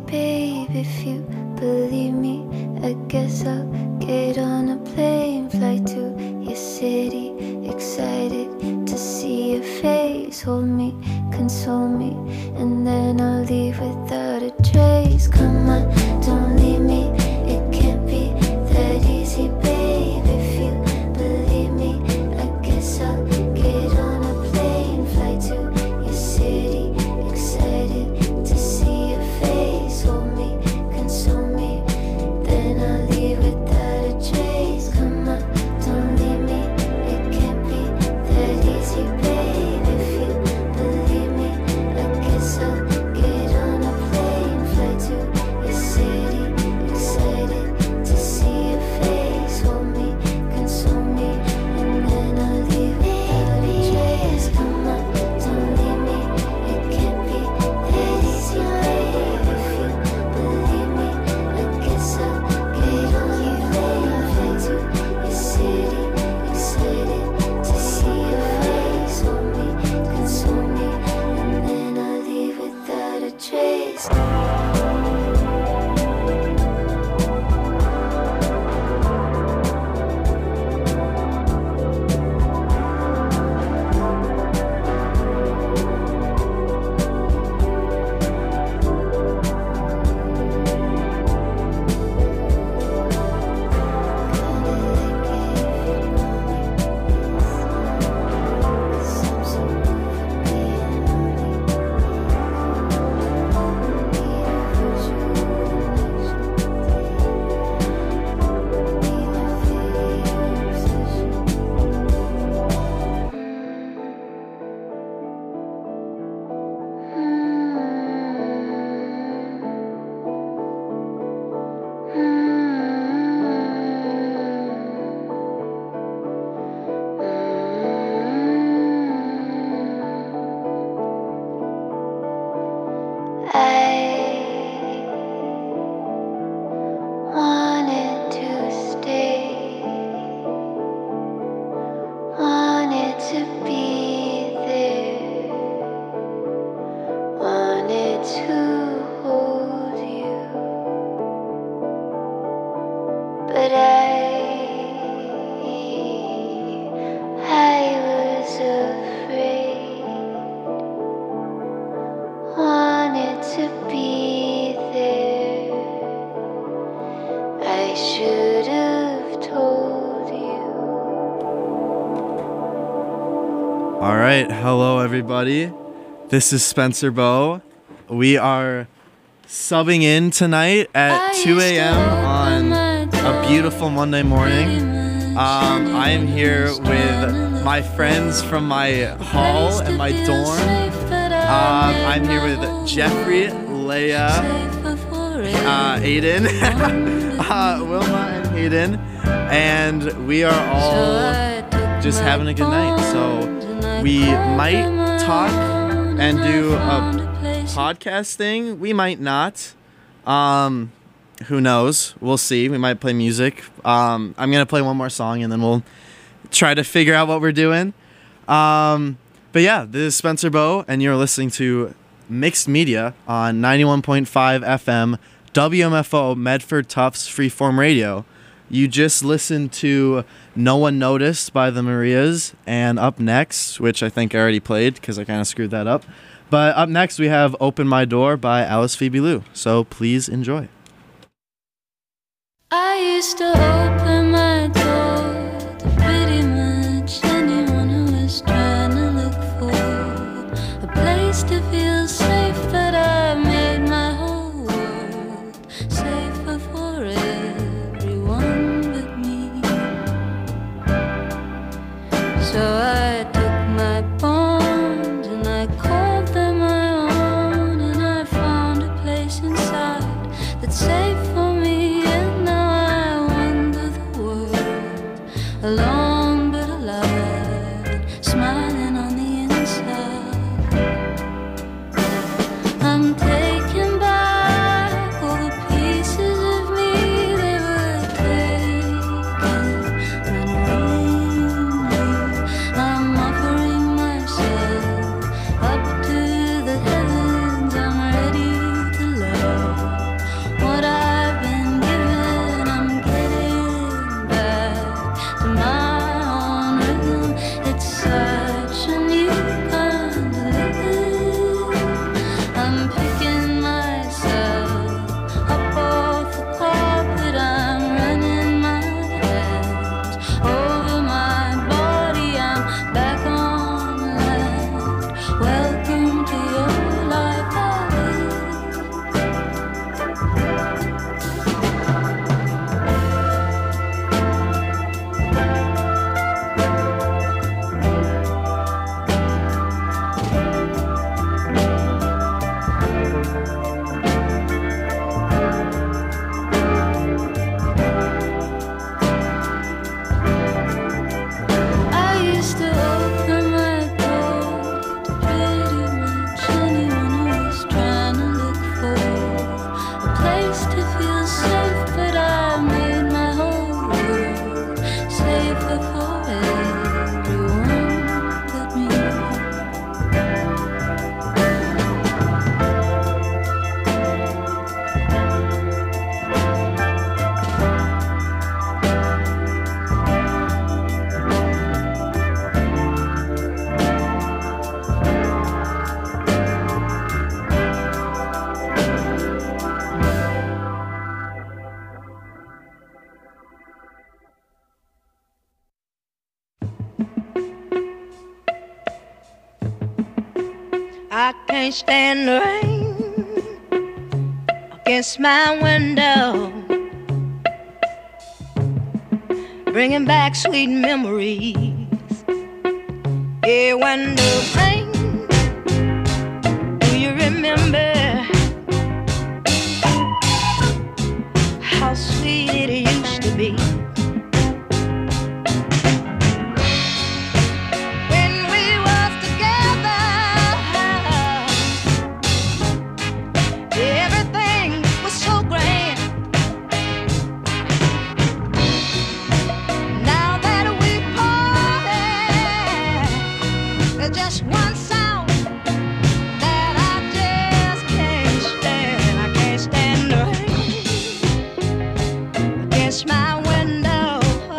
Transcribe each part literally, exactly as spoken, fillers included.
babe, if you believe me, I guess I'll get on a plane, fly to your city, excited to see your face. Hold me, console me, and then I'll leave without a trace. Come on, don't leave me, it can't be that easy, babe. If you believe me, I guess I'll get on a plane, fly to your city, excited to see your face. Hold me, console me, then I'll leave without a trace. Come on, don't leave me, it can't be that easy, babe. If you believe me, I guess I'll get on a plane, fly to your city, excited to see your face. Hold me, console me, and then I'll leave without a trace. Come on, don't leave me, it can't be that easy, babe. If you believe me, I guess I'll get on a plane, fly to your city, excited to see your face. Hold me, console me, and then I'll leave without a trace. I wanted to stay, wanted to be there, wanted to hold you, but I, I was afraid, wanted to be there. I should have told you. All right, hello everybody. This is Spencer Bow. We are subbing in tonight at two a.m. on a beautiful Monday morning. Um, I am here with my friends from my hall and my dorm. Um, I'm here with Jeffrey, Leia, uh, Aiden, uh, Wilma, and Hayden, and we are all just having a good night. So we might talk and do a podcast thing. We might not. Um, who knows? We'll see. We might play music. Um, I'm gonna play one more song and then we'll try to figure out what we're doing. Um, But yeah, this is Spencer Bow, and you're listening to Mixed Media on ninety-one point five F M, W M F O, Medford Tufts Freeform Radio. You just listened to No One Noticed by the Marias, and up next, which I think I already played because I kind of screwed that up, but up next we have Open My Door by Alice Phoebe Lou, so please enjoy. I used to open my door to pretty much anyone who was trying to look for a place to feel safe, but I made my whole world safer for everyone but me. So I took my bones and I called them my own, and I found a place inside that's safe for me, and now I wonder the can't stand the rain against my window, bringing back sweet memories. Yeah, when the rain, do you remember how sweet it used to be? Just one sound that I just can't stand. I can't stand the rain against my window,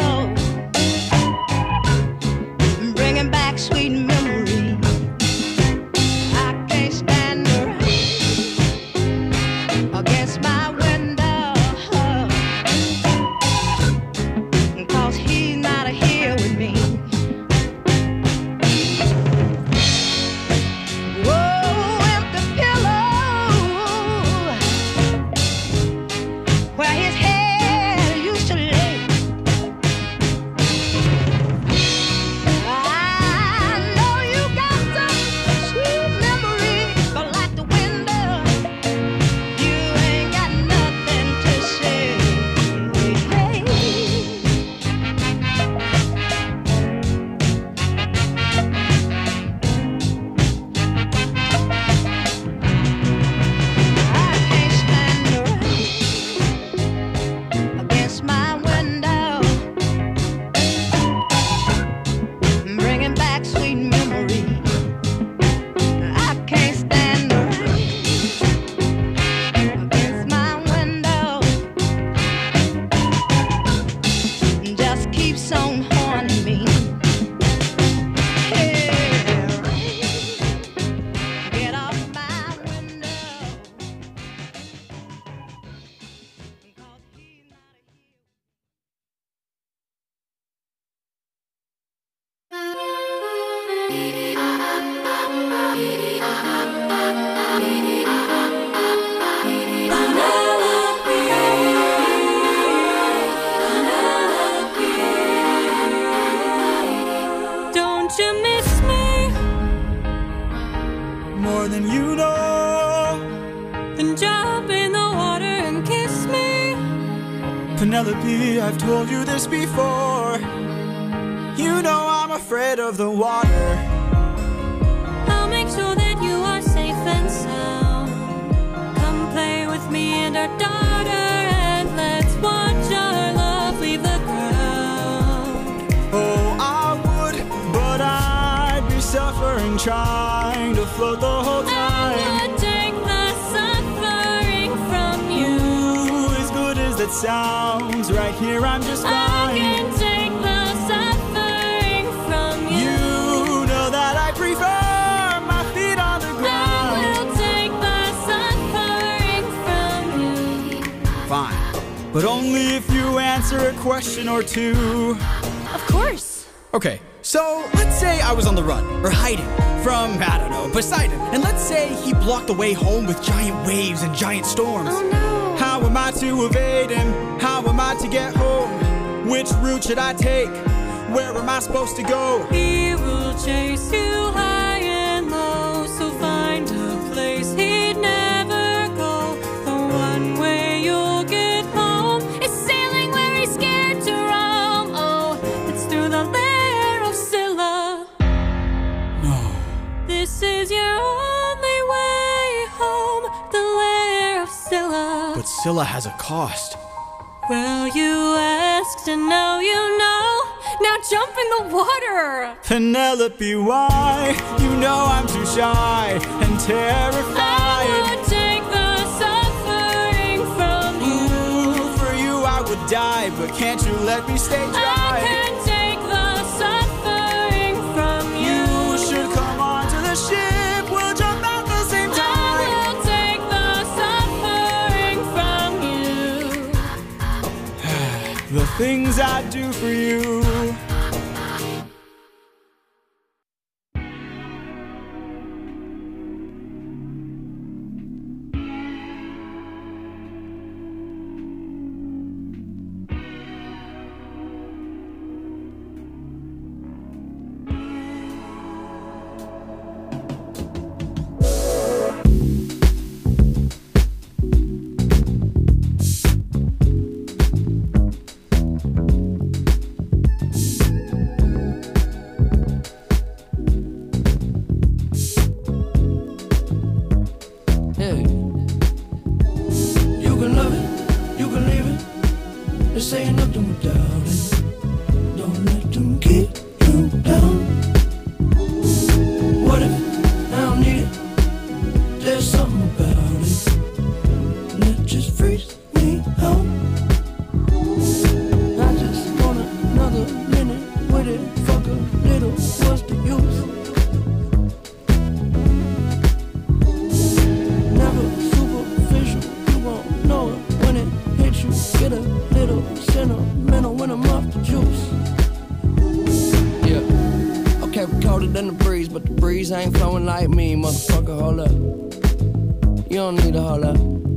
bringing back sweet memories. I can't stand the rain against my window, 'cause he's not here with me. Don't you miss me more than you know? Then jump in the water and kiss me. Penelope, I've told you this before. You know I'm afraid of the water. I'll make sure that you are safe and sound. Come play with me and our daughter, and let's watch our love leave the ground. Oh, I would, but I'd be suffering trying to float the whole time. I would take the suffering from you. Ooh, as good as that sounds, right here I'm just fine. I can take the suffering from you. You know that I prefer my feet on the ground. I will take the suffering from you. Fine, but only if you answer a question or two. Of course. Okay, so let's say I was on the run, or hiding, from, I don't know, Poseidon. And let's say he blocked the way home with giant waves and giant storms. Oh no. How am I to evade him? How am I to get home? Which route should I take? Where am I supposed to go? He will chase you high and low, so find a place he'd never go. The one way you'll get home is sailing where he's scared to roam. Oh, it's through the lair of Scylla. No. This is your only way home, the lair of Scylla. But Scylla has a cost. Well, you asked and now you know. Now jump in the water. Penelope, why? You know I'm too shy and terrified. I would take the suffering from you. Ooh, for you I would die, but can't you let me stay dry? I can take the suffering from you. You should come onto the ship. We'll jump at the same time. I will take the suffering from you. The things I do for you. They're saying nothing without it. Don't let them keep you down. What if I don't need it? There's something about it that just freaks me out. I just want another minute with it. Fuck a little, what's the use? Never superficial, you won't know it when it hits you. Get a little sentimental when I'm off the juice. Yeah, okay, we're colder than the breeze, but the breeze ain't flowing like me, motherfucker, hold up. You don't need to hold up.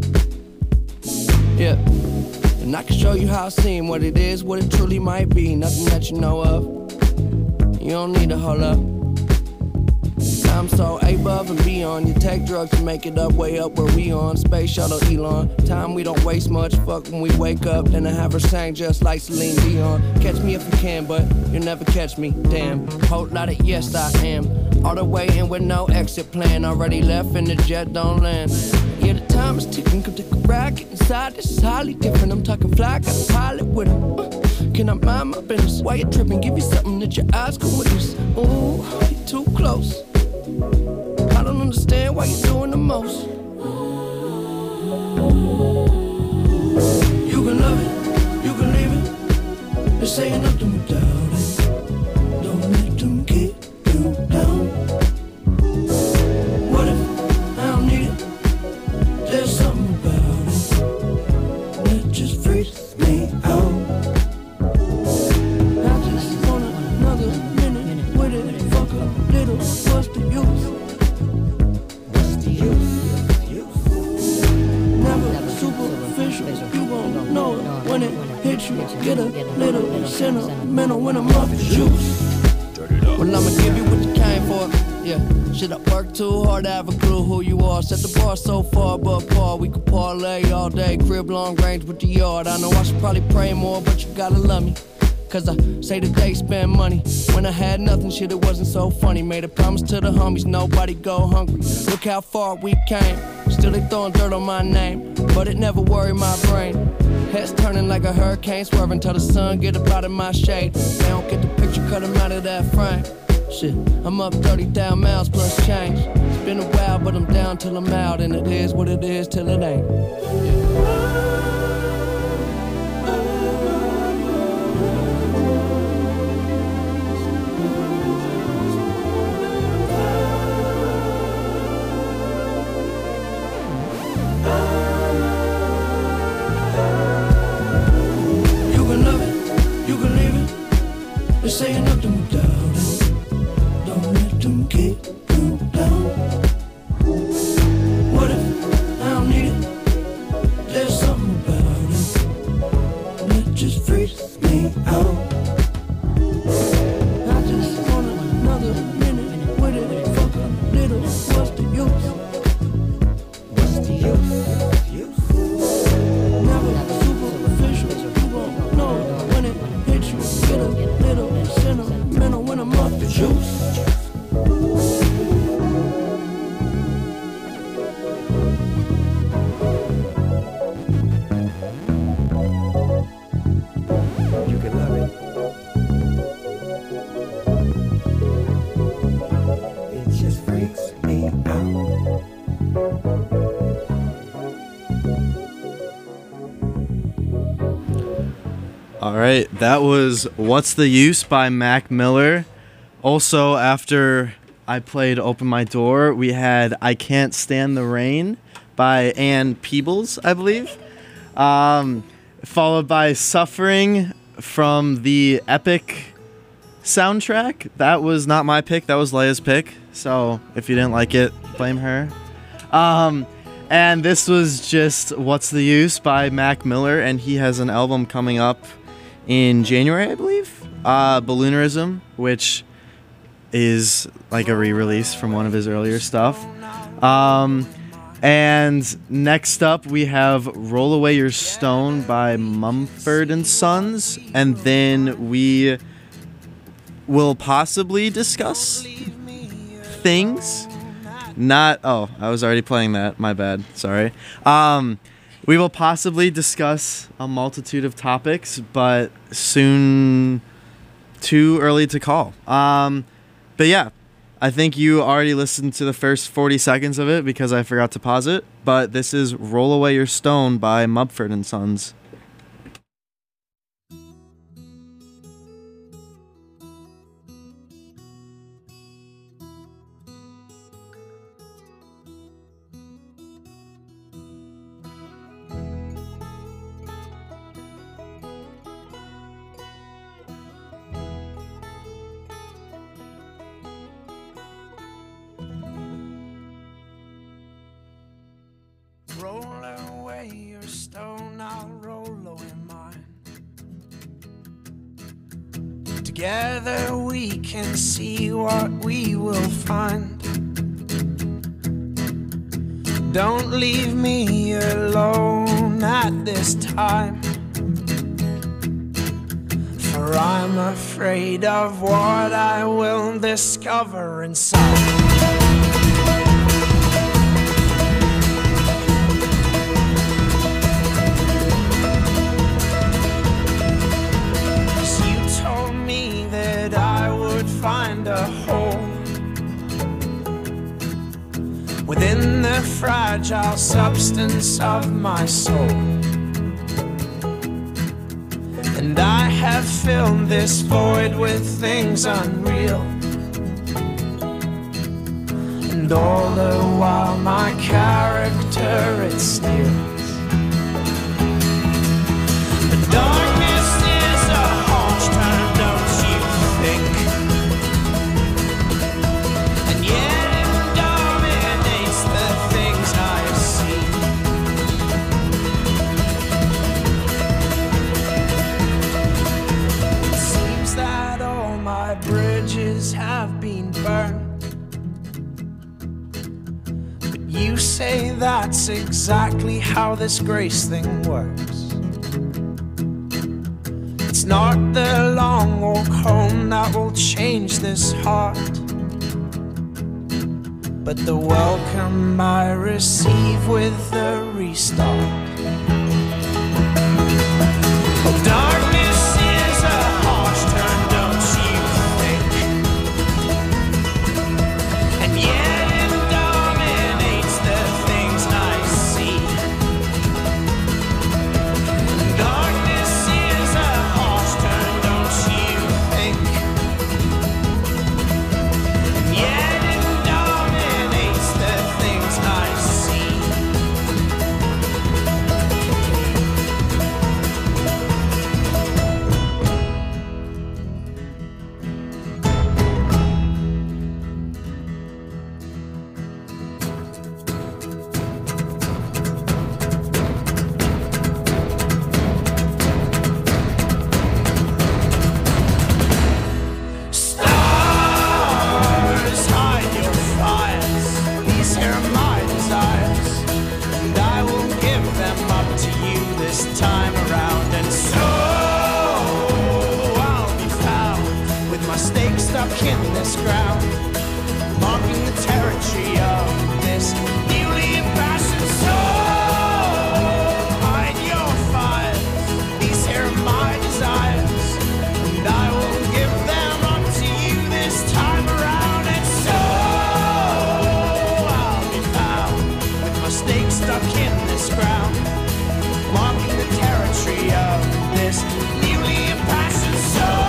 Yeah, and I can show you how I seem, what it is, what it truly might be, nothing that you know of. You don't need to hold up. I'm so above and beyond. You take drugs to make it up, way up where we on. Space shuttle Elon. Time we don't waste much. Fuck when we wake up. Then I have her sang just like Celine Dion. Catch me if you can, but you'll never catch me. Damn. Whole lot of yes I am. All the way in with no exit plan. Already left and the jet don't land. Yeah, the time is ticking. Come take a ride. Get inside. This is highly different. I'm talking fly. Got a pilot with him. Uh, can I mind my business? Why you tripping? Give you something that your eyes can witness. Ooh, you too close. I don't understand why you're doing the most. You can love it, you can leave it. They're saying nothing without it. Don't let them keep you down. What if I don't need it? There's something about it that just freaks me out. I just want another minute with it. Fuck a little, what's the use? Never superficial, you won't know it when it hits you. Get a little sentimental when I'm off the juice. Well, I'ma give you what you came for. Yeah, shit, I work too hard to have a clue who you are. Set the bar so far above par, we could parlay all day. Crib long range with the yard. I know I should probably pray more, but you gotta love me. Cause I say that they spend money. When I had nothing, shit, it wasn't so funny. Made a promise to the homies, nobody go hungry. Look how far we came. Still they throwing dirt on my name, but it never worried my brain. Heads turning like a hurricane, swerving till the sun get up out of my shade. They don't get the picture, cut them out of that frame. Shit, I'm up thirty thousand miles plus change. It's been a while, but I'm down till I'm out. And it is what it is till it ain't. Yeah. They're saying nothing without it. Don't let them keep you down. What if I don't need it? There's something about it that just freaks me out. I just want another minute with it. Fuck a little, what's the use? What's the use? Never superficial, you won't know when it hits you. Get a little sentimental when I'm off the juice. You can love it. It just freaks me out. All right, that was What's the Use by Mac Miller. Also, after I played Open My Door, we had I Can't Stand the Rain by Ann Peebles, I believe. Um, followed by Suffering from the Epic soundtrack. That was not my pick, that was Leia's pick. So if you didn't like it, blame her. Um, and this was just What's the Use by Mac Miller, and he has an album coming up in January, I believe, uh, Balloonerism, which is like a re-release from one of his earlier stuff. Um, and next up, we have Roll Away Your Stone by Mumford and Sons, and then we will possibly discuss things. Not, oh, I was already playing that, my bad, sorry. Um, We will possibly discuss a multitude of topics, but soon too early to call. Um, but yeah, I think you already listened to the first forty seconds of it because I forgot to pause it. But this is Roll Away Your Stone by Mumford and Sons. Roll away your stone, I'll roll away mine. Together we can see what we will find. Don't leave me alone at this time, for I'm afraid of what I will discover inside. Find a hole within the fragile substance of my soul, and I have filled this void with things unreal, and all the while my character it steals. The darkness is a harsh turn, don't you think? Have been burned, but you say that's exactly how this grace thing works. It's not the long walk home that will change this heart, but the welcome I receive with the restart. Darkness is a harsh turn, don't you think? And yet it dominates the things I see. Darkness is a harsh turn, don't you think? And yet it dominates the things I see. Stars, hide your fires. These here are my desires, and I will give them up to you this time around. And so I'll be found with my stake stuck in this ground, marking the territory of this newly impassioned soul. Hide your fires. These here are my desires, and I will give them up to you this time around. And so I'll be found with my stake stuck in this ground, marking the territory of this newly impassioned soul.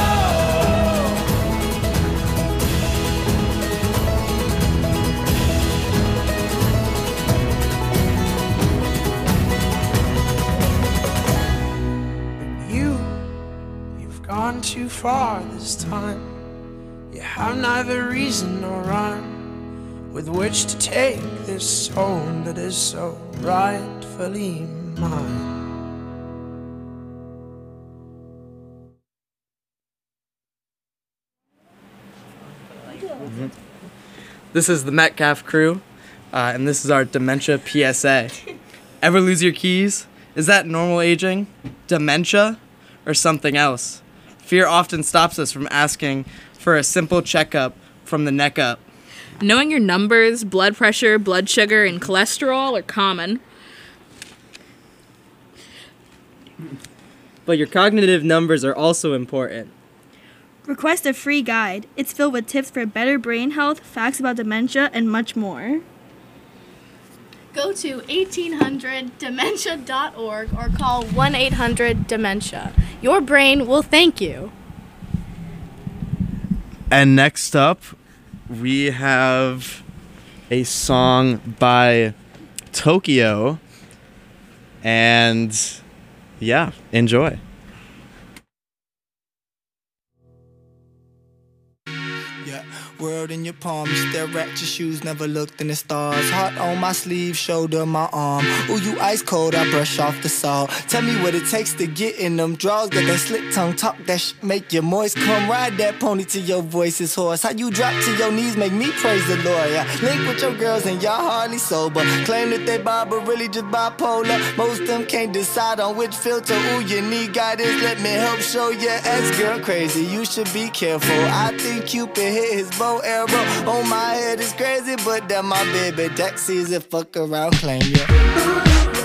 You, you've gone too far this time. You have neither reason nor rhyme with which to take this soul that is so rightfully mine. This is the Metcalf crew, uh, and this is our dementia P S A. Ever lose your keys? Is that normal aging, dementia, or something else? Fear often stops us from asking for a simple checkup from the neck up. Knowing your numbers, blood pressure, blood sugar, and cholesterol are common. But your cognitive numbers are also important. Request a free guide. It's filled with tips for better brain health, facts about dementia, and much more. Go to eighteen hundred dementia dot org or call one eight hundred dementia. Your brain will thank you. And next up, we have a song by Tokyo. And yeah, enjoy. Yeah, world in your palm, you stare at your shoes, never looked in the stars. Heart on my sleeve, shoulder my arm. Ooh, you ice cold, I brush off the salt. Tell me what it takes to get in them draws. Got that slick tongue talk, that sh make you moist. Come ride that pony till your voice is hoarse. How you drop to your knees, make me praise the Lord. Yeah, link with your girls and y'all hardly sober. Claim that they bi, but really just bipolar. Most of them can't decide on which filter. Ooh, you need guidance, let me help show you. Ex-girl crazy, you should be careful. I think Cupid hit his bow arrow on my head is crazy, but that my baby Dex sees it, fuck around, claim ya.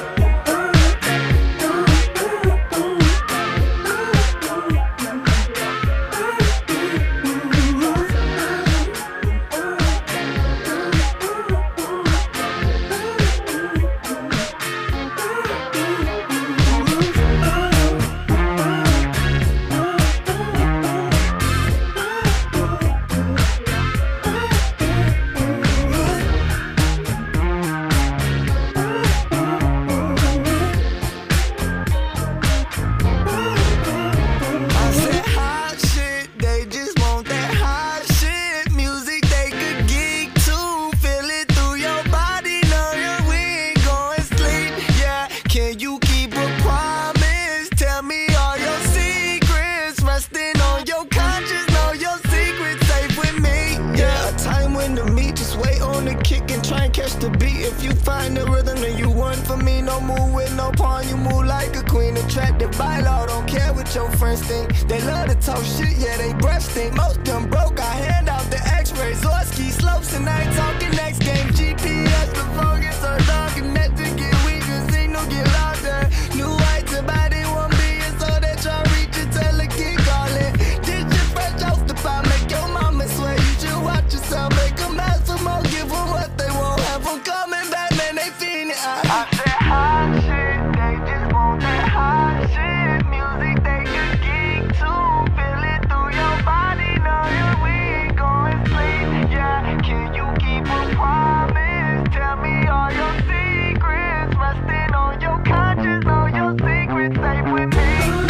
The beat, if you find the rhythm, then you won for me. No move with no pawn, you move like a queen. Attracted by law, don't care what your friends think. They love to talk shit, yeah, they breath stink. Most them broke, I hand out the x-rays. Zorski slopes, and I ain't talking next game. G P S, the phone gets so dark, and that to get weaker, signal get louder. New white to body, one billion, so that y'all reach it, tell a kid, call it. This shit fresh off the pot, make your mama swear. You should watch yourself, make them ask for more, give them what they want. I'm coming back, man, they feeling it. I said hot shit, they just want that hot shit. Music they could geek to, feel it through your body. Know your we ain't going sleep. Yeah, can you keep a promise? Tell me all your secrets, resting on your conscience, know your secrets safe with me.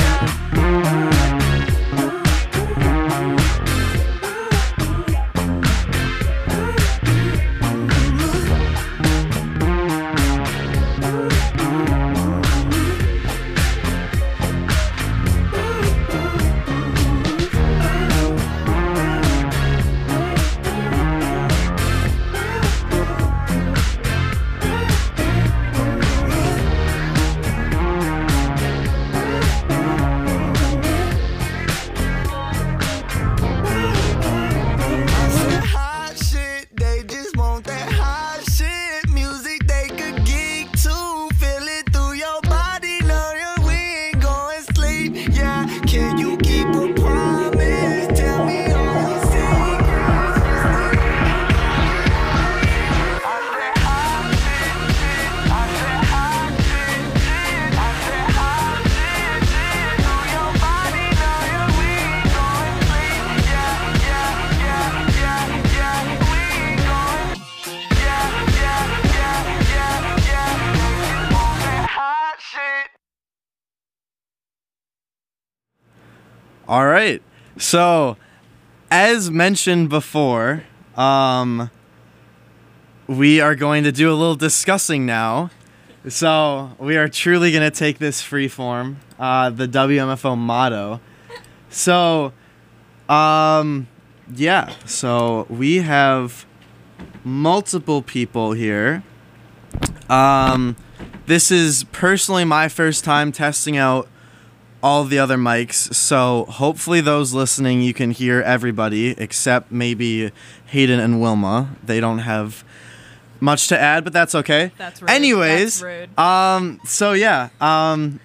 All right. So, as mentioned before, um, we are going to do a little discussing now. So, we are truly going to take this free form, uh, the W M F O motto. So, um, yeah. So, we have multiple people here. Um, this is personally my first time testing out all the other mics, so hopefully those listening, you can hear everybody except maybe Hayden and Wilma. They don't have much to add, but that's okay. That's rude. Anyways, That's rude. um, so yeah, um,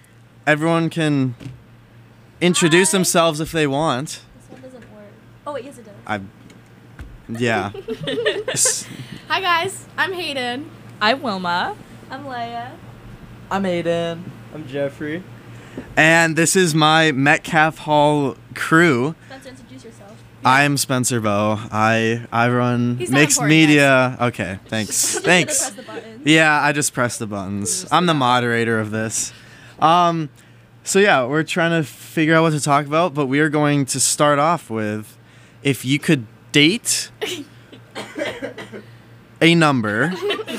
everyone can introduce Hi. themselves if they want. This one doesn't work. Oh wait, yes it does. I, yeah. S- Hi guys, I'm Hayden. I'm Wilma. I'm Leia. I'm Aiden. I'm Jeffrey. and this is my Metcalf Hall crew. Spencer, introduce yourself. I'm Spencer Bow. I I run He's not mixed important, media. Okay, thanks. Just Thanks. Press the buttons. Yeah, I just press the buttons. I'm the moderator of this. Um, so yeah, we're trying to figure out what to talk about, but we are going to start off with if you could date a number,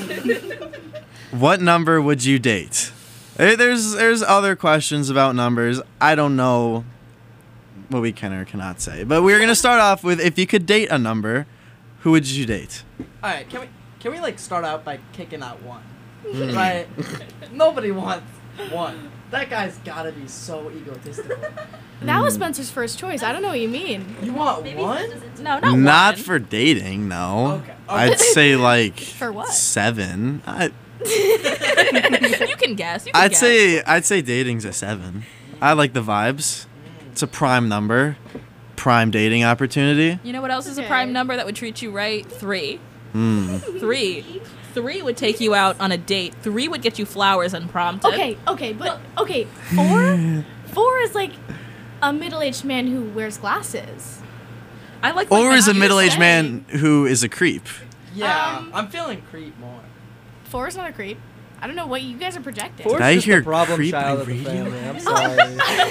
what number would you date? There- There's there's other questions about numbers. I don't know what we can or cannot say, but we're gonna start off with if you could date a number, who would you date? All right, can we can we like start out by kicking out one? Hmm. Right? Nobody wants one. That guy's gotta be so egotistical. That was Spencer's first choice. I don't know what you mean. You want Maybe one? Spencer's into No, it. not Not one. for dating, no. Okay. I'd say like For what? seven. I, You can guess. You can I'd guess. say I'd say dating's a seven. I like the vibes. It's a prime number, prime dating opportunity. You know what else is a Okay. prime number that would treat you right? Three. Mm. Three. Three would take you out on a date. Three would get you flowers unprompted. Okay, okay, but okay, four? Four is like a middle-aged man who wears glasses. I like. Or like is a my- middle-aged man who is a creep. Yeah, Um, I'm feeling creep more. Four is not a creep. I don't know what you guys are projecting. Did I hear creep on radio? I'm sorry.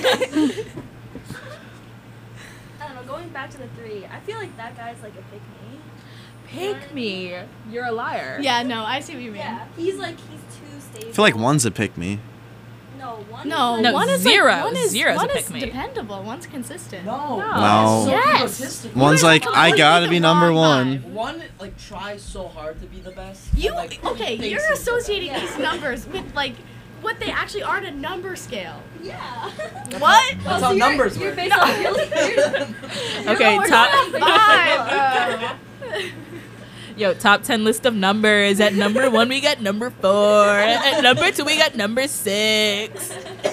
I don't know. Going back to the three, I feel like that guy's like a pick me. Pick me. You're a liar. Yeah, no, I see what you mean. Yeah, he's like he's too stable. I feel like one's a pick me. No, one. No, is No, one is zero. Like, one is, Zero's a one is pick me. dependable. One's consistent. No. No. So Yes. egotistical. One's guys like, are I completely gotta the be number wrong one. vibe. One like tries so hard to be the best. You and, like, okay? thinks You're he's the best. associating these numbers with like what they actually are on a number scale. Yeah. What? That's how numbers You're work. based on really Okay, No, we're top. not five. uh, Yo, top ten list of numbers. At number one, we got number four. At number two, we got number six.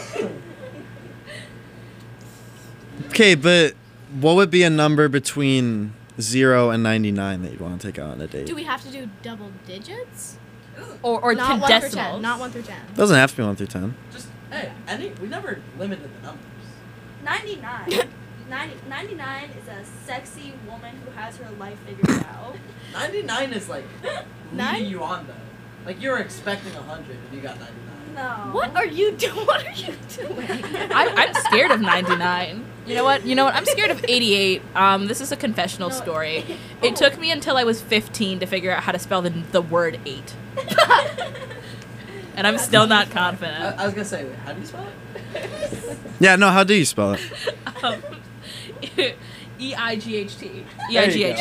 Okay, but what would be a number between zero and ninety-nine that you'd want to take out on a date? do we have to do double digits? Or or Not ten one through decimals. ten. Not one through ten. Doesn't have to be one through ten. Just hey, any we never limited the numbers. ninety-nine. ninety, ninety-nine is a sexy woman who has her life figured out. ninety-nine is like Nine? leading you on though. Like you were expecting a hundred and you got ninety-nine. No. What are you doing? What are you doing? I, I'm scared of ninety-nine. You know what? You know what? I'm scared of eighty-eight. Um, this is a confessional No. story. It took me until I was fifteen to figure out how to spell the, the word eight. And I'm still not I, confident. I was gonna say, wait, how do you spell it? Yeah, no, how do you spell it? Um, E I G H T. E I G H T.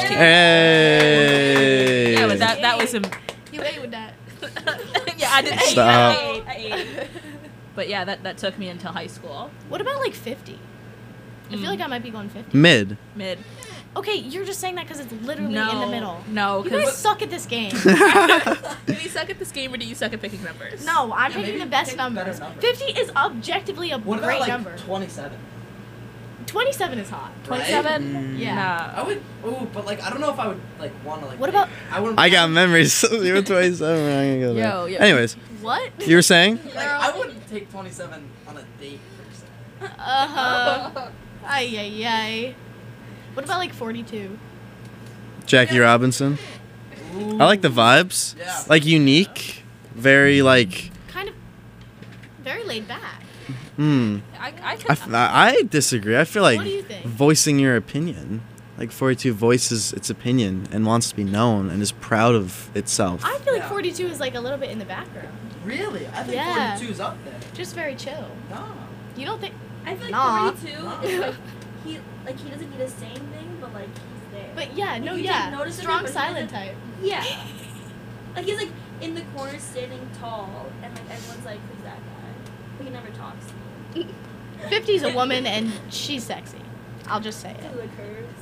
Hey! Yeah, but that, that was some. You ate with that. Yeah, I did. Stop. I ate, I ate, I ate. But yeah, that, that took me until high school. What about like fifty? I feel Mm. like I might be going fifty. Mid. Mid. Okay, you're just saying that because it's literally No. in the middle. No, You guys because. suck at this game. Do we suck at this game or do you suck at picking numbers? No, I'm Yeah, picking maybe the best pick better numbers. numbers. fifty is objectively a What great about like number. twenty-seven? twenty-seven is hot. twenty-seven? Yeah. I would. Ooh, but like I don't know if I would like want to like. What make- about- I wouldn't. I got memories. You were twenty-seven. We're not gonna go there. Yo, yo. Anyways, What? you were saying? Like, I wouldn't take twenty-seven on a date per se. Uh huh. Ay ay ay. What about like forty-two? Jackie Robinson. I like the vibes. Yeah. Like unique. Very like. Kind of very laid back. Hmm. I, I, I, can, f- I disagree. I feel like What do you think? voicing your opinion. Like forty-two voices its opinion and wants to be known and is proud of itself. I feel like Yeah. forty-two is like a little bit in the background. Really? I think Yeah. forty-two is up there. Just very chill. No. You don't think? I feel like Nah. forty-two is like he like he doesn't need to say anything, but like he's there. But yeah, Like, no, you yeah. take notice of him, Strong but he silent doesn't- type. Yeah. Like he's like in the corner standing tall, and like everyone's like, "Who's that guy?" But he never talks. fifty is a woman and she's sexy. I'll just say Who it. the curves?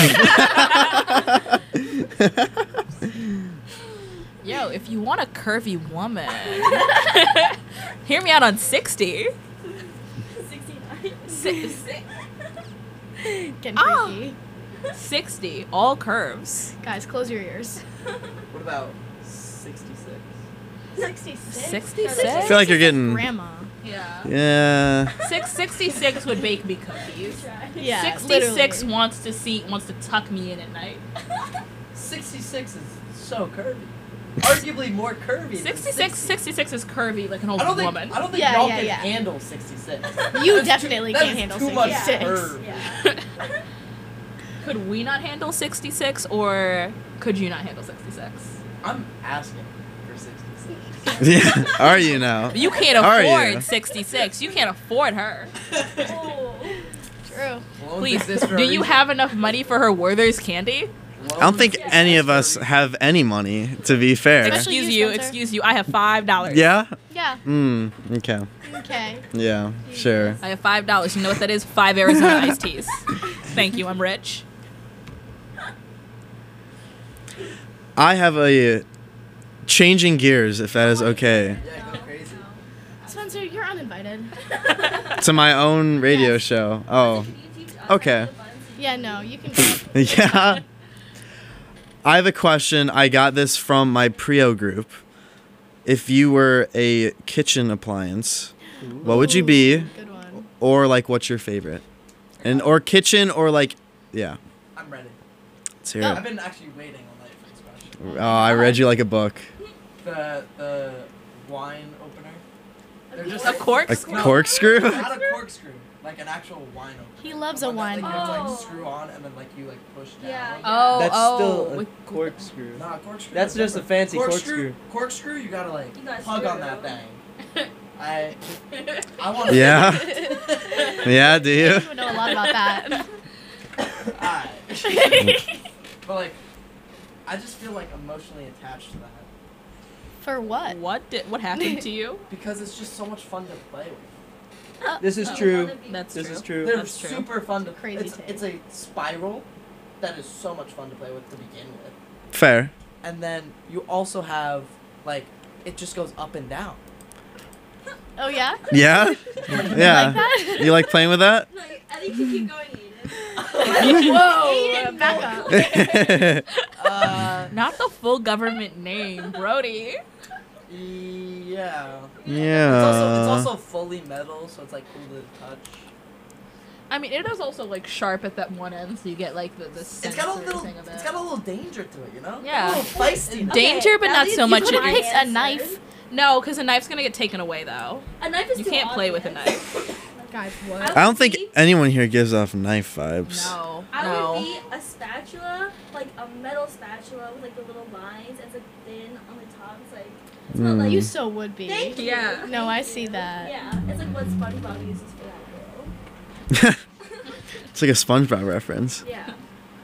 Yo, if you want a curvy woman, hear me out on sixty. sixty-nine. Six, six, Getting Oh. freaky. sixty, all curves. Guys, close your ears. What about sixty-six? sixty-six. sixty-six? I feel like you're getting. Grandma. Yeah. Yeah. Six sixty-six would bake me cookies. Yeah, sixty-six literally. wants to see wants to tuck me in at night. sixty-six is so curvy. Arguably more curvy. than sixty-six, sixty. sixty-six is curvy like an old I don't think woman. I don't think Yeah, y'all yeah, can yeah. handle sixty-six. You That's definitely too, that can't is handle too much sixty-six. curve. Yeah. Could we not handle sixty-six, or could you not handle sixty-six? I'm asking for sixty-six. Yeah. Are you now? You can't Are afford you? sixty-six. You can't afford her. True. Loans Please, exist for a do you reason. have enough money for her Werther's candy? I don't think any of us have any money, to be fair. Especially Excuse you, you, Spencer. excuse you. I have five dollars. Yeah? Yeah. Hmm. Okay. Okay. Yeah, sure. I have five dollars. You know what that is? Five Arizona iced teas. Thank you. I'm rich. I have a changing gears, if that is okay, Yeah, go crazy. Spencer, you're uninvited. to my own radio Yes. show. Oh, okay. Yeah, no, you can go. Yeah. I have a question. I got this from my Prio group. If you were a kitchen appliance, what would you be? Good one. Or like, what's your favorite? And or kitchen or like, yeah. I'm ready. Let's hear I've it. been actually waiting all night for this question. Oh, I read you like a book. The the wine opener. They're just A cork? A corkscrew? Not a corkscrew, like an actual wine opener. He loves The a one that, wine. Like, you have to Oh. like screw on and then like you like push down. Yeah. Oh, That's oh. still a with- corkscrew. Nah, corkscrew. That's is just a different. fancy corkscrew. Corkscrew, you gotta like You gotta hug screw on it that out. thing. I I want. Yeah. Yeah, do I you? don't even know a lot about that. Alright. But like, I just feel like emotionally attached to that For what? What did, what happened to you? because it's just so much fun to play with. This is Oh. true. That's This true. is true. They're That's true. super fun to. Crazy It's, take. it's a spiral that is so much fun to play with to begin with, Fair. and then you also have like it just goes up and down. Oh yeah. Yeah? Like Yeah. that? You like playing with that? Like, I think you keep going, Aiden. Whoa! Back up. Uh, Not the full government name, Brody. yeah. It's also it's Yeah. also fully metal, so it's like cool to touch. I mean, it is also like sharp at that one end, so you get like the the It's got a sensor little. thing of It's it. got a little danger to it, you know. Yeah. A little feisty. Danger, but at not least so you much. put It my is- Picked a answer. knife. No, because a knife's gonna get taken away though. A knife is You too can't play with a obvious. knife. Guys, I what? I don't think anyone here gives off knife vibes. No, I no. would be a spatula, like a metal spatula with like the little lines. It's like thin on the top. It's like it's not Mm. like You so would be. Thank you. Yeah. No, I see that. Yeah, it's like what SpongeBob uses for that girl. It's like a SpongeBob reference. Yeah.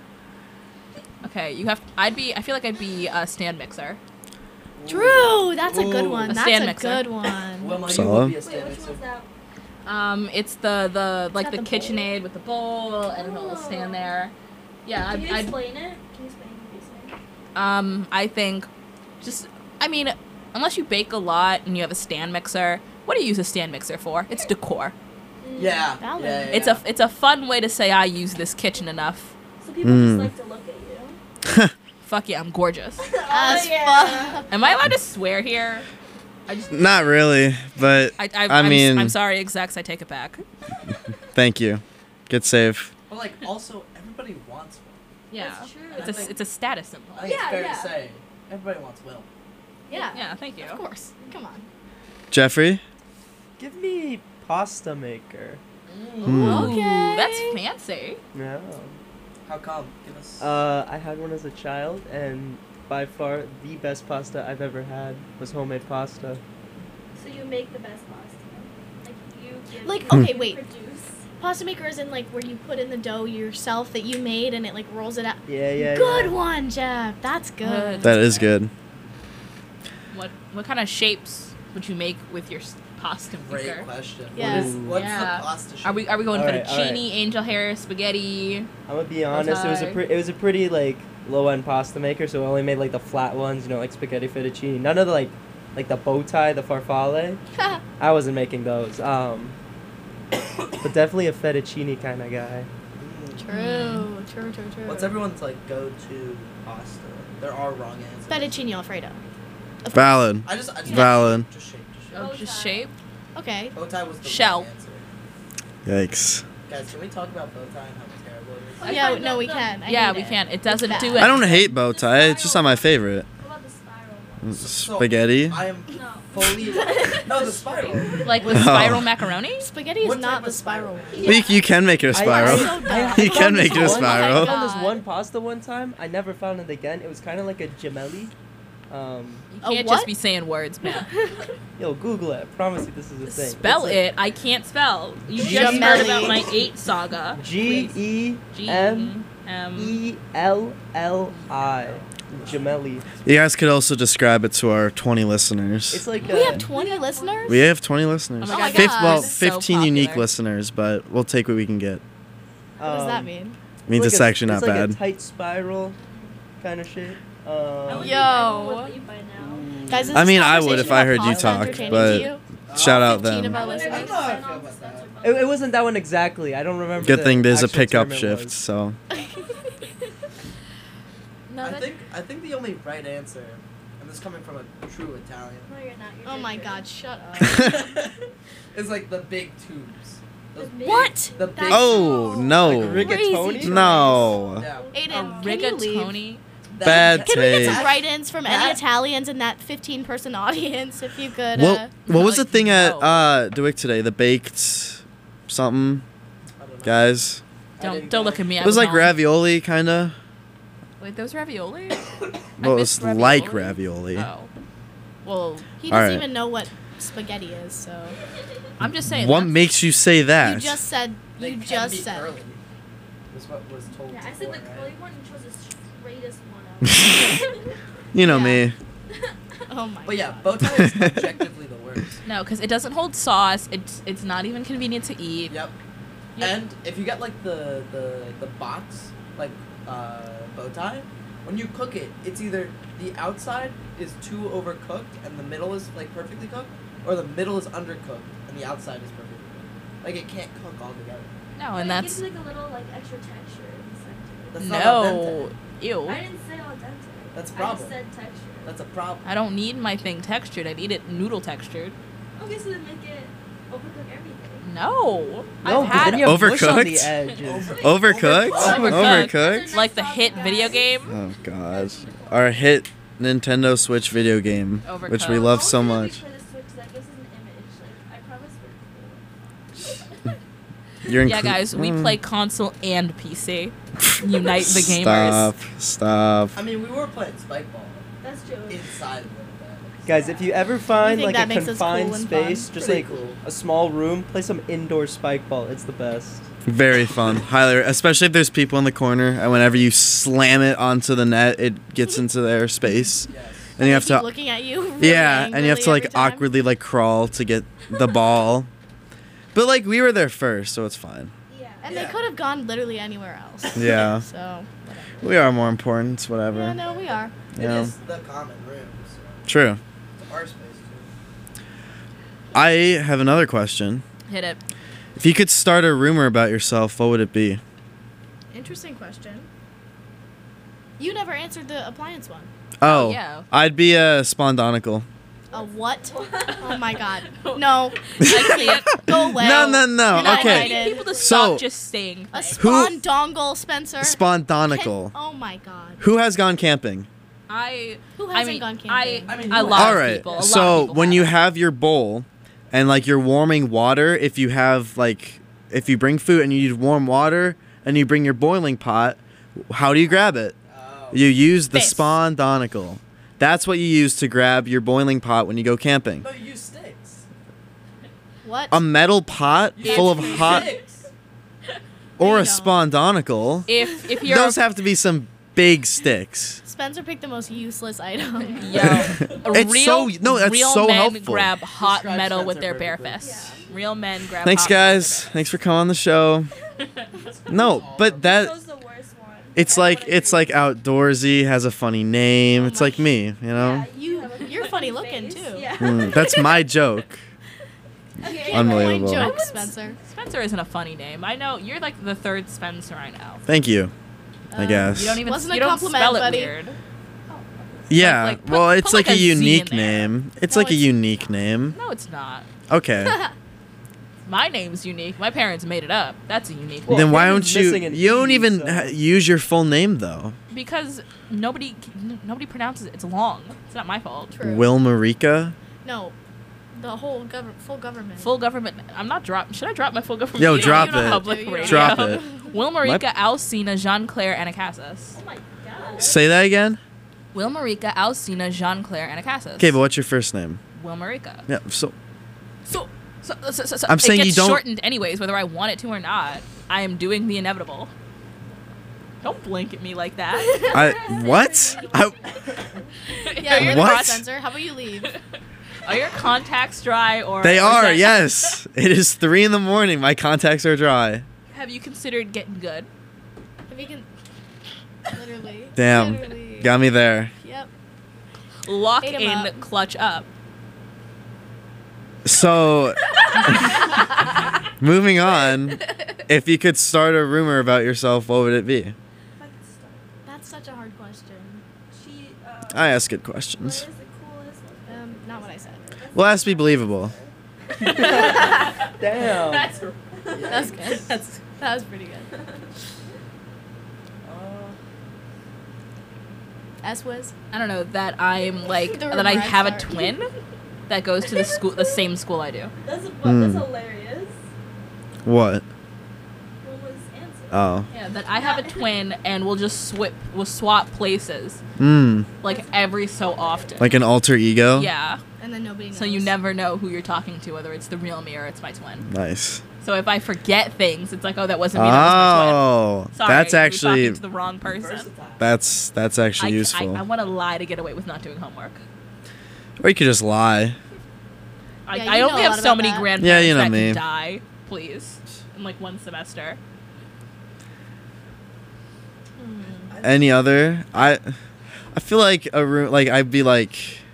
Okay, you have. I'd be. I feel like I'd be a stand mixer. True. That's a good Ooh. one. A That's stand a mixer. good one. Well, no, you Solid. would be a Wait, stand which mixer. one's that? Um, it's the the like got the, the bowl. KitchenAid with the bowl and it'll stand there. Yeah, Can I'd, you I'd explain it? Can you explain the reason? Um, I think just, I mean, unless you bake a lot and you have a stand mixer, what do you use a stand mixer for? It's decor. Yeah. Valid. yeah, yeah, It's yeah. a it's a fun way to say I use this kitchen enough. So people Mm. just like to look at you. Fuck yeah, I'm gorgeous. As Oh, yeah. fuck. Am I allowed to swear here? I just Not really, but I I, I I'm, mean- I'm sorry, execs. I take it back. thank you. Good save. But like, also, everybody wants one. Yeah, That's true. it's a it's a status symbol. I think Yeah, it's fair yeah. to say everybody wants Will. Yeah. Yeah, thank you. Of course. Come on. Jeffrey? Give me pasta maker. Hmm. Ooh, Okay. that's fancy. No. How come? Give us. Uh, I had one as a child, and by far the best pasta I've ever had was homemade pasta. So you make the best pasta. Like you give Like, you okay, wait. produce. Pasta maker is in like where you put in the dough yourself that you made and it like rolls it out. Yeah, yeah. Good yeah. one, Jeff. That's good. Good. That is good. What what kind of shapes would you make with your s- pasta Great maker? question. Yes. What is, what's Yeah. the pasta shape? Are we are we going Alright, fettuccine, angel hair, spaghetti? I'm gonna be honest. It was a tie. pre- it was a pretty like low end pasta maker, so I only made like the flat ones, you know, like spaghetti fettuccine. None of the like like the bow tie, the farfalle. I wasn't making those. Um, but definitely a fettuccine kind of guy. True, true, true, true. What's everyone's like go-to pasta? There are wrong answers. Fettuccine Alfredo. Of Valid. I just, I just Valid. Just shape, just shape. Oh, just shape. course. Okay. Bow tie was the Shell. wrong answer. Yikes. Guys, can we talk about bow tie and how terrible it is? Oh, yeah, no, we can. I Yeah, hate we it. can. It doesn't It's do bad. it. I don't hate bow tie. It's just not my favorite. What about the spiral one? So, Spaghetti. I am fully. No, the spiral. Like with Oh. spiral macaroni? Spaghetti is What not type the of spiral one. Well, you, you can make it a spiral. So dumb. You can make it a One- spiral. I found this God. one pasta one time. I never found it again. It was kind of like a gemelli. Um, You A can't what? just be saying words, man. yo, Google it. I promise you this is a thing. Spell It's it. I can't spell. You just Gemelli. heard about my eight saga. like G E M M. E L L I. Gemelli. You guys could also describe it to our twenty listeners. It's like We a, have twenty listeners? We have twenty listeners. Oh my God, Fif- God. well, This is so fifteen unique popular. listeners, but we'll take what we can get. What does that um, mean? Means like it's a- actually not it's like bad. a tight spiral kind of shape. Um, Yo. Guys, is I this mean, I would conversation if I about heard you pasta talk, entertaining but to you? shout out fifteen them. of our I don't listeners. know how I feel about that. it, it wasn't that one exactly. I don't remember. Good the thing there's a actual pickup term it shift, was. so. No, I that- think I think the only right answer, and this is coming from a true Italian, No, you're not. You're Oh my different. god, shut up. is like the big tubes. Those big- What? The big. Oh, no. Like rigatoni? Crazy. No. Yeah. Aiden, A can you leave? rigatoni. Bad Can we get taste. some write-ins from any That- Italians in that fifteen-person audience, if you could? What, Uh, what was the like, thing at no. uh, Dewick today? The baked something, I don't know. guys? I Don't didn't don't go. look at me. I It was like home. ravioli, kind of. Wait, those ravioli? Well, it missed was like ravioli. ravioli. Oh. Well, he All doesn't right. even know what spaghetti is, so. I'm just saying. What that's- makes you say that? You just said. They You can just be said. curly. Was what was told. Yeah, I said before, the right? curly one. You chose the straightest one. You know Yeah. me. Oh my. But yeah, God. bow tie is objectively the worst. No, because it doesn't hold sauce. It's it's not even convenient to eat. Yep. Yep. And if you get like the the the box like uh, bow tie, when you cook it, it's either the outside is too overcooked and the middle is like perfectly cooked, or the middle is undercooked and the outside is perfectly cooked. Like it can't cook all together. No, But and it that's gives you, like a little like extra texture in the center. That's not al no. dente. Ew. I didn't say al dente. That's a I problem. just said texture. That's a problem. I don't need my thing textured. I need it noodle textured. Okay, so then make it overcook everything. No. No, I've 'cause had then you have mush on the Overcooked? edges. Overcooked? Overcooked. Overcooked? like the hit video game. Oh god. Our hit Nintendo Switch video game, which we Overcooked. love so Don't tell me much. play the Switch, that gives us an image. Like, I promise we're cool. You're Yeah, inclu- guys, we Mm. play console and P C. Unite the gamers. Stop. Stop. I mean, we were playing spike ball That's true. inside of it. Guys, if you ever find think like that a makes us confined cool and space, fun? just Pretty like cool. a small room, play some indoor spike ball. It's the best. Very fun. Highly, especially if there's people in the corner, and whenever you slam it onto the net, it gets into their space, Yes. and you have Keep to. looking at you. Really Yeah, and you have to angrily like every time. awkwardly like crawl to get the ball. But like we were there first, so it's fine. Yeah. And Yeah. they could have gone literally anywhere else. Yeah. So. We are more important, it's whatever. Yeah, no, we are. You It know? is the common room. So True. it's our space too. I have another question. Hit it. If you could start a rumor about yourself, what would it be? Interesting question. You never answered the appliance one. Oh, yeah. I'd be a spondonical. A what? Oh my god. No. I can't. Go away. No, no, no. You're not Okay. I need invited. people to So- stop just saying A things. spawn dongle, Spencer. Spondonical. Can- oh my god. Who has gone camping? I. Who I hasn't mean, gone I, camping? I mean, a you lot All of right. people. A lot So of people when you have. have your bowl, and like you're warming water, if you have like, if you bring food and you need warm water, and you bring your boiling pot, how do you grab it? Oh. You use the Fist. spondonical. That's what you use to grab your boiling pot when you go camping. No, you use sticks. What? A metal pot You full of use hot, sticks. or you a don't. spondonical. if if you're Those have to be some big sticks. Spencer picked the most useless item. Yo, a It's real, so- no, that's real so men helpful. grab hot Describe metal with Spencer their bare perfectly. fists. Real men grab. Thanks, hot metal with guys. their Thanks for coming on the show. No, but that Chose the worst one. it's like it's like outdoorsy, has a funny name. It's like me, you know. Yeah, you have a You're funny funny looking, face. too. Yeah. Mm, that's my joke. Unbelievable. Joke, I wouldn't- Spencer. Spencer isn't a funny name. I know you're like the third Spencer I know. Thank you. I guess. You don't even Wasn't a you don't compliment, spell it buddy. weird. Yeah. like, put- well, it's put, like, like, a a Z in unique there. name. It's No, like a it's- unique name. No, it's not. Okay. My name's unique. My parents made it up. That's a unique Well, then why him don't is you? missing an You don't E, even so- ha- use your full name though. because nobody n- nobody pronounces it. It's long. It's not my fault. True. Wilmarika. No, the whole government, full government. Full government. I'm not drop. Should I drop my full government? Yo, You don't- drop you don't it. Public You don't radio. Drop it. Wilmarika Alcina Jean Claire Anacassis. Oh my god. Say that again. Wilmarika Alcina Jean Claire Anacassis. Okay, but what's your first name? Wilmarika. Yeah. So So, so, so, so, so I'm it saying you gets don't- shortened anyways, whether I want it to or not. I am doing the inevitable. Don't blink at me like that. I what? I, Yeah, you're the What? boss, Spencer. How about you leave? Are your contacts dry or? they or is are. that- Yes. It is three in the morning. My contacts are dry. Have you considered getting good? If you can, literally. Damn. Literally. Got me there. Yep. Lock Ate 'em in, up. clutch up. So, moving on. If you could start a rumor about yourself, what would it be? That's such a hard question. She, uh, I ask good questions. what is the coolest one? Um, not what I said. Well, it has to be believable. Damn. That's That's good. that's. That was pretty good. S was. I don't know that I'm like The that I rumor, have a I'm sorry. twin that goes to the school, the same school I do. That's, what, Hmm. that's hilarious. What? What was answer? Oh. Yeah, that I have a twin and we'll just swip, we'll swap places Hmm. like every so often. Like an alter ego? Yeah. And then nobody knows. So you never know who you're talking to, whether it's the real me or it's my twin. Nice. So if I forget things, it's like, oh, that wasn't me. That was my Oh, twin. Sorry, that's you're actually talking to the wrong person. that's that's actually I, useful. I, I want to lie to get away with not doing homework. Or you could just lie. I, Yeah, I you know only a have lot so about many that. grandparents Yeah, you know that me. can die, please, in like one semester. Any other? I I feel like a room like I'd be like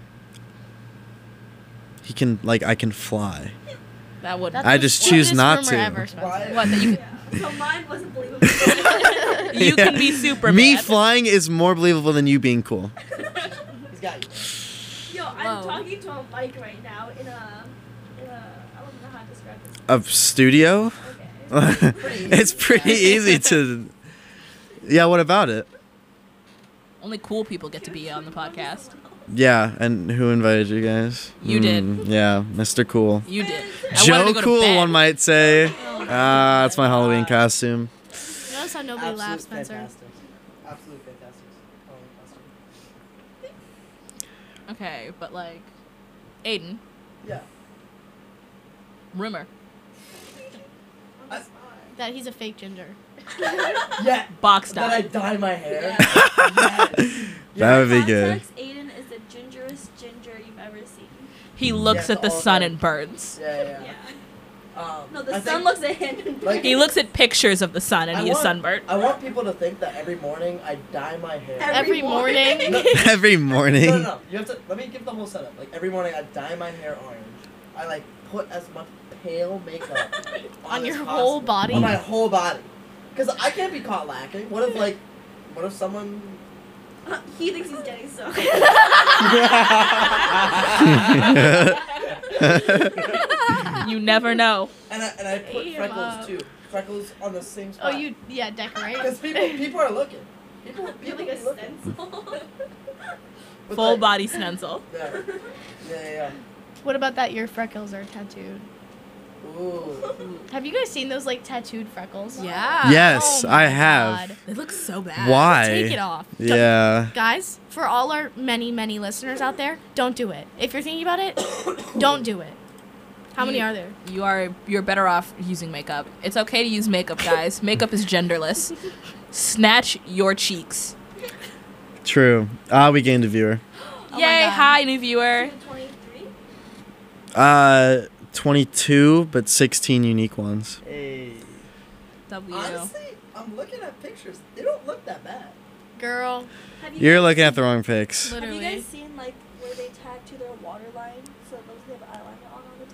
he can like I can fly. That would. That's I the just choose stupidest not rumor to. Ever, Spencer. What? That you, So mine wasn't believable. you can be Superman. Me flying is more believable than you being cool. He's got you. Yo, I'm Whoa. talking to a mic right now in a, in a, I don't know how to describe this. A studio? Okay. It's pretty easy to Yeah, what about it? Only cool people get to be on the podcast. Yeah, and who invited you guys? You did. Mm, yeah, Mister Cool. You did. I wanted Joe to go to Cool, bed. one might say. Ah, that's my Halloween costume. Notice how nobody Absolute laughs, Spencer. fantastic. Absolute fantastic. Halloween costume. Okay, but like, Aiden, Yeah. rumor, That he's a fake ginger. Yeah. box That I dye. dye my hair. That would be good. Context, Aiden is the gingerest ginger you've ever seen. He looks Yeah, at the all sun the- and birds. Yeah, yeah. Yeah. Um, No, the I sun think- looks at him and Like- He looks at pictures of the sun and I he is want- sunburnt. I want people to think that every morning I dye my hair. Every morning. No, Every morning. no, no, no. You have to. Let me give the whole setup. Like every morning, I dye my hair orange. I like put as much pale makeup on, On as your possible. whole body? On my whole body. Because I can't be caught lacking. What if like, what if someone? he thinks he's getting so. You never know. And I and I put Ate him freckles up. too. Freckles on the same Oh, spot. you yeah decorate. Because people people are looking. People You're people like a be looking. stencil. With, Full like- body stencil. Yeah. Yeah, yeah, yeah. What about that? Your freckles are tattooed. Ooh. Have you guys seen those like tattooed freckles? Yeah. Yes, Oh I my have. God. They look so bad. Why? Take it off. Don't- Yeah. Guys, for all our many, many listeners out there, don't do it. If you're thinking about it, don't do it. How many You- are there? You are you're better off using makeup. It's okay to use makeup, guys. Makeup is genderless. Snatch your cheeks. True. Ah, we gained a viewer. Oh my Yay, God. hi new viewer. twenty-three? Uh, twenty-two, but sixteen unique ones. Hey. W. Honestly, I'm looking at pictures. They don't look that bad. Girl, Have you You're guys looking at the wrong pics. Have you literally. guys seen like where they tattoo their water line so those who have eyeliner on all the time?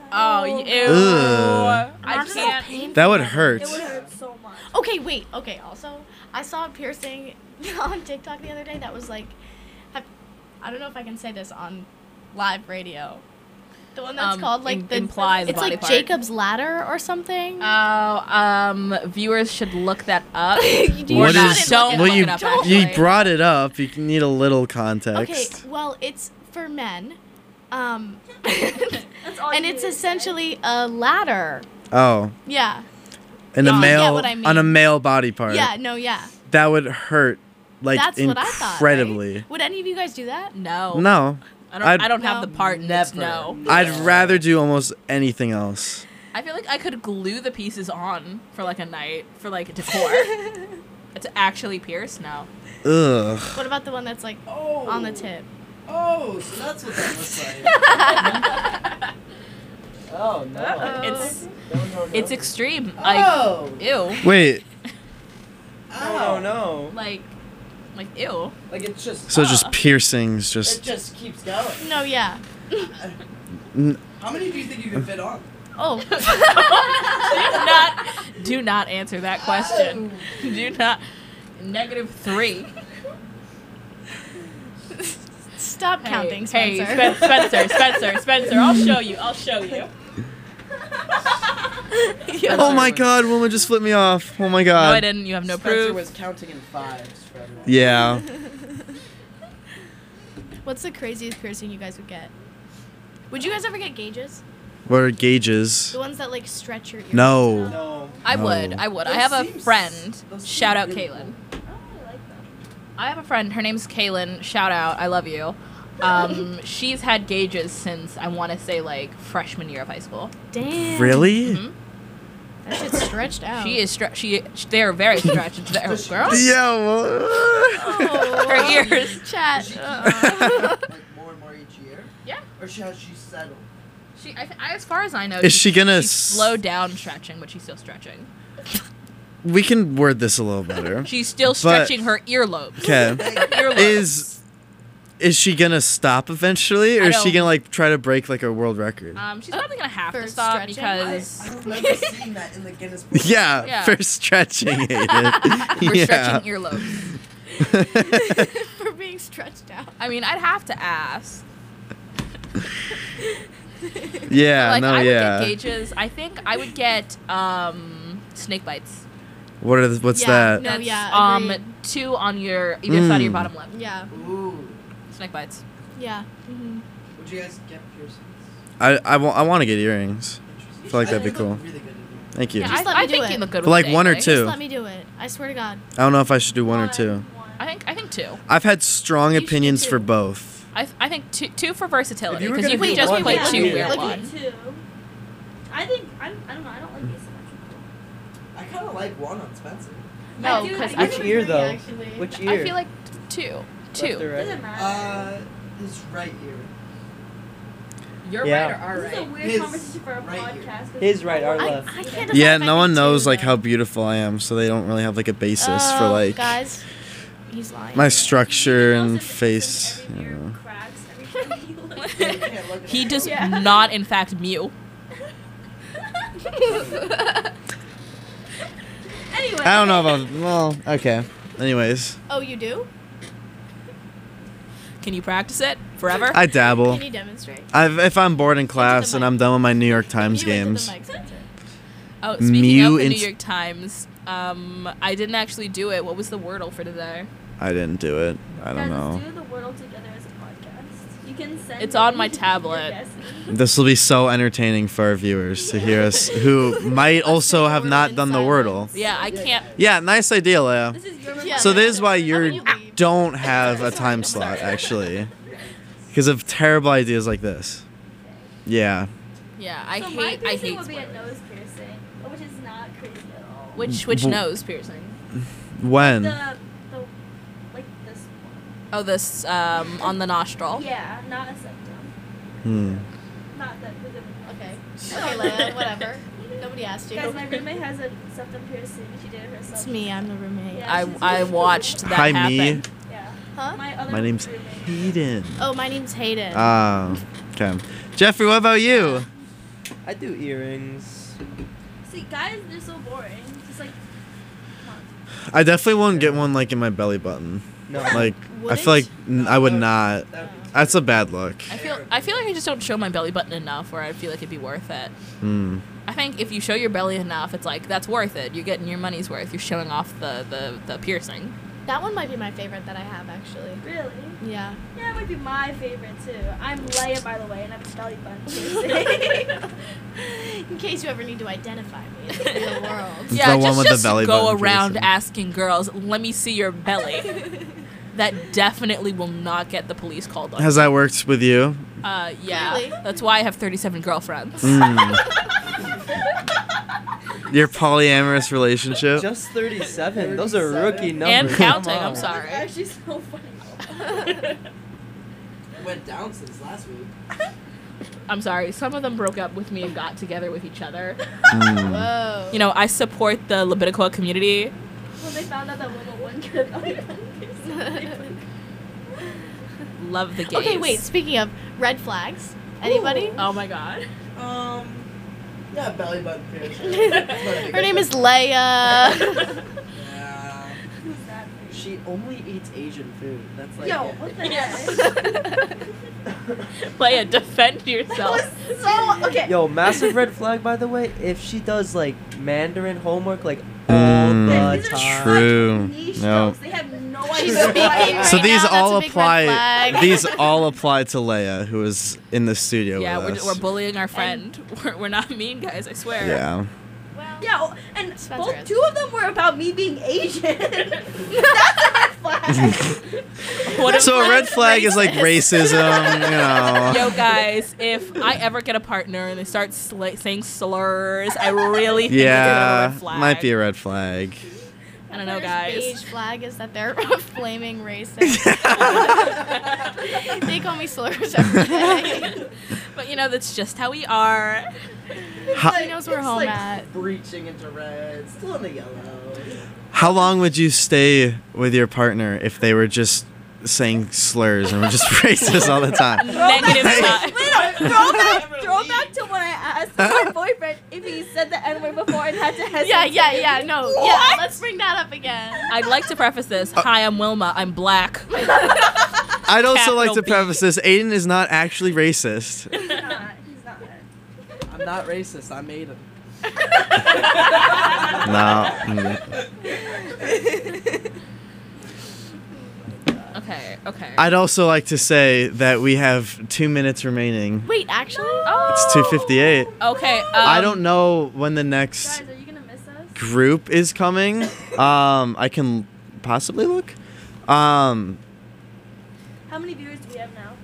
Oh, ew. Ugh. I can't. That would hurt. It would hurt so much. Okay, wait. Okay, also, I saw a piercing on TikTok the other day that was like, have, I don't know if I can say this on live radio. The one that's Um, called like im- the implies it's body like part. Jacob's Ladder or something. Oh, um, viewers should look that up. You What shouldn't is? look it Well, up. you Don't. you brought it up. You need a little context. Okay, well, it's for men. Um, all and you it's need to essentially a ladder. Oh, Yeah. and a You get male what I mean. on a male body part. Yeah, no, yeah. That would hurt, like That's what I thought. incredibly. Right? Would any of you guys do that? No. No, I don't. I'd- I don't have the part. and it's no. I'd rather do almost anything else. I feel like I could glue the pieces on for like a night for like decor. It's actually pierced. No. Ugh. What about the one that's like on the tip? Oh, so that's what that looks like. Oh no. Uh-oh. It's No, no, no. it's extreme. Like Oh. ew. Wait. Oh no. Like like ew. Like it's just. So ah. just piercings, It just. just keeps going. No, yeah. N- How many do you think you can fit on? Oh. do not do not answer that question. Do not. Negative three. Stop Hey, counting, hey, Spencer. Spen- Spencer, Spencer, Spencer. I'll show you. I'll show you. Oh my God! Woman just flipped me off. Oh my No, God. I didn't. You have no Spencer proof. was counting in fives for everyone. Yeah. What's the craziest piercing you guys would get? Would you guys ever get gauges? What are gauges? The ones that like stretch your ears. No. No. I No. would. I would. I Those have a seems- friend. those Shout seem out really Kaylin. cool. I have a friend. Her name's Kaylin. Shout out. I love you. Um, she's had gauges since I want to say like freshman year of high school. Damn. Really? Mhm. That shit's stretched out. She is stre- she. They are very stretched. They're- girl. Yeah. Well, Oh, Her ears. Chat. Does she keep Uh-uh. like more and more each year? Yeah. Or she has she settled? She. I, I, as far as I know, Is she gonna she's s- slowed down stretching, but she's still stretching. we can word this a little better. She's still But- stretching her earlobes. Okay. Earlobes. Is is she gonna stop eventually, or I is she don't- gonna like try to break like a world record? Um, she's probably gonna have For to stop stretching? because I remember seeing that in the Guinness Book. Yeah, Yeah. for stretching, Hayden. we're yeah. stretching earlobes. For being stretched out. I mean, I'd have to ask. yeah, like no, I would yeah. get gauges. I think I would get um snake bites. What are the, what's Yeah, that? no. That's, yeah, Um, agreed. two on your either side of your Mm. bottom lip. Yeah. Ooh. Snake bites. Yeah. hmm Would you guys get piercings? I I, wa- I want to get earrings. Interesting. I feel like that'd be think they cool. look really good to me. Thank you. Yeah, Just I, let me I do think it. you look good For with like snake one or bites. two. Just let me do it. I swear to God. I don't know if I should do one or two. I think I think two. I've had strong You should do opinions two. for both. I I think two two for versatility If you were because you, gonna can do just one, play what two would you weird do? one. Two. I think I'm, I don't know. I don't like asymmetrical. I kind of like one on Spencer. No, I do- because I I, Which do ear agree, though? actually. Which ear? I feel like two. Two. Left or right? Doesn't matter. Uh, his right ear. You're Yeah. right or our This is a right? weird His conversation for a right ear. podcast. 'cause His right, our I- left. I can't Yeah, decide if no I one can knows do like that. how beautiful I am, so they don't really have like a basis for Oh, like guys, he's lying. my structure He knows and the difference face. in every you ear know. cracks every time he looks. Yeah, you can't look at He it. does Yeah. not, in fact, mew. Anyway. I don't know about. Well, okay. Anyways, Oh, you do? Can you practice it forever? I dabble. Can you demonstrate? I've, if I'm bored in class and I'm done with my New York Times You into the games. mic, Spencer. Oh, speaking Mew of the in- New York Times, um, I didn't actually do it. What was the Wordle for today? I didn't do it. I don't Guys, know. let's do the Wordle together as a podcast. You can send It's on me my your tablet. guesses. This will be so entertaining for our viewers to hear us who might also have not done the Wordle. Yeah, I can't. Yeah, nice idea, Leia. This is your Yeah. So this is why you you leave? don't have a time slot actually, because of terrible ideas like this. Yeah. Yeah, I so my hate. I piercing hate. would be a spoilers. nose piercing, which is not crazy at all. Which which W- nose piercing? When? The, the, like this one. Oh, this um on the nostril. Yeah, not a septum. Hmm. Not that the good Okay. Okay, Leia, whatever. Nobody asked you. Guys, my roommate has a septum piercing. She did it herself. It's me. I'm the roommate. Yeah, I she's- I watched that Hi, happen. me. Yeah. Huh? My other My name's roommate. Hayden. Oh, my name's Hayden. Ah. Okay. Jeffrey, what about you? I do earrings. See, guys, they're so boring. Just like, I definitely won't get one like in my belly button. No. Like I feel like n- I would not. That's a bad look. I feel I feel like I just don't show my belly button enough where I feel like it'd be worth it. Mm. I think if you show your belly enough, it's like that's worth it. You're getting your money's worth. You're showing off the, the, the piercing. That one might be my favorite that I have, actually. really? Yeah. Yeah, it might be my favorite too. I'm Leia, by the way, and I have a belly button piercing. In case you ever need to identify me in the real world. It's Yeah, the one just, with the just belly go button around piercing. asking girls, let me see your belly. That definitely will not get the police called on. Has that worked with you? Uh, yeah. Clearly. That's why I have thirty-seven girlfriends. Mm. Your polyamorous relationship? Just thirty-seven. Those are rookie numbers. And Come counting, I'm on. sorry. It's actually so funny. It went down since last week. I'm sorry. Some of them broke up with me and got together with each other. Mm. Whoa. You know, I support the Levitical community. When they found out that women wouldn't get a belly button piercing. Love the gays. Okay, wait. Speaking of red flags, anybody? Oh my god. Um, yeah, belly button piercing. Her name is Leia. Yeah. Who's that? She only eats Asian food. That's like. Yo, it. what the heck? Leia, defend yourself. So, okay. Yo, massive red flag, by the way. If she does like Mandarin homework, like all Mm, the time. true. Niche No. jokes. They have no She's idea. speaking why. So right these now, all that's a big red apply. flag. These all apply to Leia, who is in the studio Yeah, with we're, us. we're bullying our friend. We're, we're not mean, guys, I swear. yeah. Yeah, oh, and Spencer both is. two of them were about me being Asian. That's a red flag. What if So a red flag is like racism, you know. Yo, guys, if I ever get a partner and they start sla- saying slurs, I really think it's a Yeah, red flag. might be a red flag. I don't know, First guys. beige flag is that they're flaming racist. They call me slurs every day. But you know, that's just how we are. How, He knows where It's home like at. breaching into red, still in the yellow. how long would you stay with your partner if they were just saying slurs and were just racist all the time? Negative side. Wait, no, throw back, throw back to when I asked my boyfriend if he said the N word before and had to hesitate. Yeah, yeah, yeah. No, yeah. Let's bring that up again. I'd like to preface this. Hi, I'm Wilma. I'm black. I'd also like Capital to B. preface this: Aiden is not actually racist. He's not. He's not. I'm not racist. I made him. No. mm. Okay, okay. I'd also like to say that we have two minutes remaining. Wait, actually? Oh. It's two fifty-eight. Okay. Um, I don't know when the next Guys, are you gonna miss us? group is coming. Um, I can possibly look. Um, How many viewers do we have now?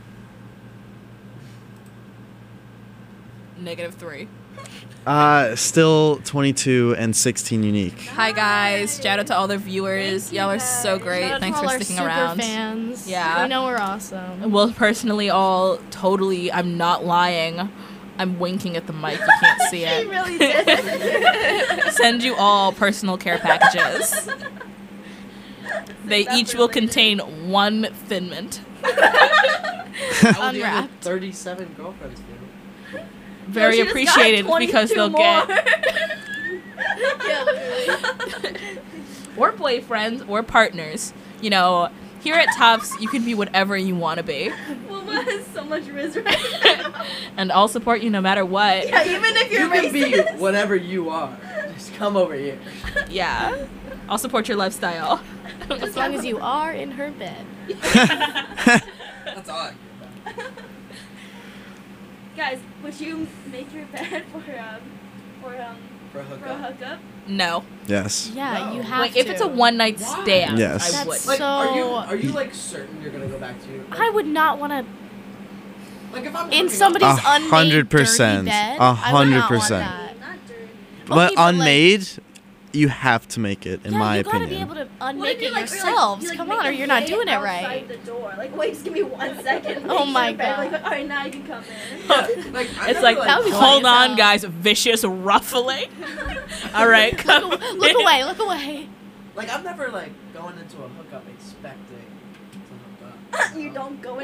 Negative three. uh, still twenty-two and sixteen unique. Hi guys. Shout out to all the viewers. Y'all are so great. Shout out to Thanks all for our sticking super around. fans. Yeah. We know we're awesome. Well, personally, all totally. I'm not lying. I'm winking at the mic. You can't see He it. really did. Send you all personal care packages. They each will contain one Thin Mint. How would the other Unwrapped. thirty-seven girlfriends feel? Very No, she just got appreciated because twenty-two they'll more. get Yeah, literally. or boyfriends or partners. You know, here at Tufts, you can be whatever you want to be, Wilma has so much riz right now. and I'll support you no matter what. Yeah, even if you're You can be racist. whatever you are. Just come over here. Yeah, I'll support your lifestyle. As long as you are in her bed. That's all I care about. Guys, would you make your bed for um for um For a for a hookup. hookup? No. Yes. Yeah, you have Wait, to. if it's a one night Why? stand, Yes. I That's would. Like, are you So- are you like certain you're gonna go back to? Like, I would not want to like if I'm in hooking somebody's A unmade hundred dirty percent. bed. A I would hundred not want percent. that. Not dirty. But but, like- unmade, you have to make it, in Yeah, my you gotta opinion. be able to What unmake if you, it like, or, like, yourselves. you, like, Come make on, or them you're not wait doing it outside right. the door. Like, wait, just give me one second. Oh Make my sure bed, God. Like, all right, now you can come in. Yeah, like, I It's never, like, That would be hold funny as on, hell. guys, vicious ruffling. All right, come Look, look in. away, look away. like I'm never like going into a hookup expecting to hook up. You don't go